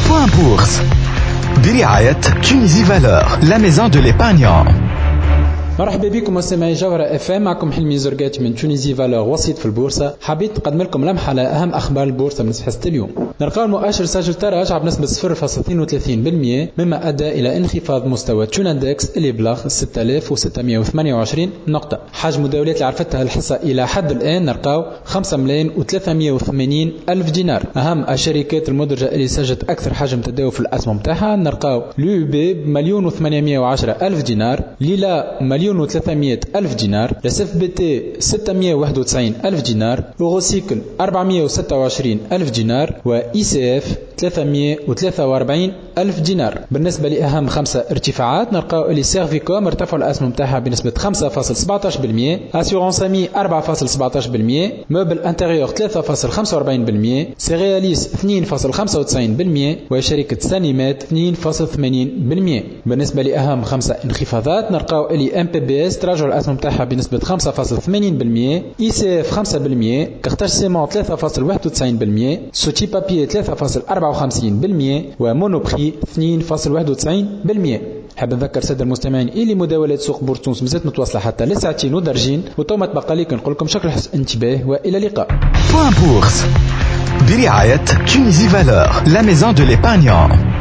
Point Bourse برعاية تونيزي فالور لا ميزون دو ليبارنيون. مرحبا بكم مستمعي جوهرة اف ام، معكم حلمي زرقاتي من تونيزي فالور وسيط في البورصة. حبيت نقدم لكم لمحة على أهم أخبار البورصة من حصة اليوم. نلقاو المؤشر سجل تراجع بنسبة 0.32%، مما أدى إلى انخفاض مستوى تون اندكس اللي بلغ 6628 نقطة. حجم المداولات اللي عرفتها الحصة إلى حد الآن نلقاو 5,380,000 دينار. أهم الشركات المدرجة اللي سجلت أكثر حجم تداول في الأسهم تاعها نلقاو لو بي ب1,810,000 دينار، ليلا 1,300,000 دينار، لسف بي تي 691,000 دينار، أوروسيكل 426,000 دينار، وإي سي اف 343,000 دينار. بالنسبة لأهم 5 ارتفاعات نلقاو اللي سيرفيكوم ارتفعوا الأسهم تاعها بنسبة 5.17%، أسيورانس أمي 4.17%، موبل انتيريور 3.45%، سيرياليس 2.95%، وشركة سانيمات 2.80%. بالنسبة لأهم 5 انخفاضات نلقاو اللي ام بي بي اس تراجع الأسهم تاعها بنسبة 5.80%، إي سي اف 5%، كارتاج سيمون 3.91%، سوتي بابي 3.54%، ومونوبري 2.91%. حاب نذكر سادة المستمعين اللي مداولات سوق بورصة تونس مازالت متواصلة حتى لساعتين ودرجين، وتوما تبقى ليك نقول لكم شكل حسن انتباه والى اللقاء. Point Bourse برعاية تونيزي فالور لا ميزون دو ليبارنيون.